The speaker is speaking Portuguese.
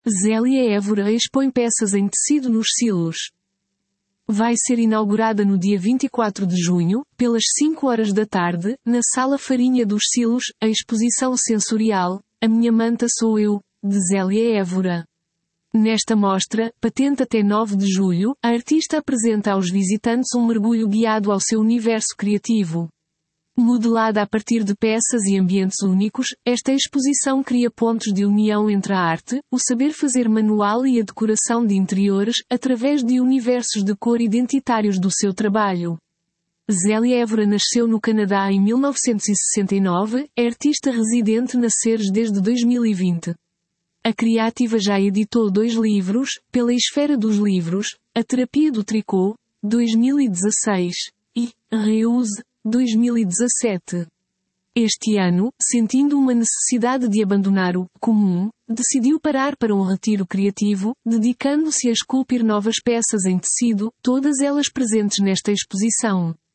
Zélia Évora expõe peças em tecido nos silos. Vai ser inaugurada no dia 24 de junho, pelas 5 horas da tarde, na Sala Farinha dos Silos, a exposição sensorial A Minha Manta Sou Eu, de Zélia Évora. Nesta mostra, patente até 9 de julho, a artista apresenta aos visitantes um mergulho guiado ao seu universo criativo. Modelada a partir de peças e ambientes únicos, esta exposição cria pontos de união entre a arte, o saber fazer manual e a decoração de interiores, através de universos de cor identitários do seu trabalho. Zélia Évora nasceu no Canadá em 1969, é artista residente na Ceres desde 2020. A criativa já editou 2 livros, pela Esfera dos Livros, A Terapia do Tricô, 2016, e Reuse, 2017. Este ano, sentindo uma necessidade de abandonar o comum, decidiu parar para um retiro criativo, dedicando-se a esculpir novas peças em tecido, todas elas presentes nesta exposição.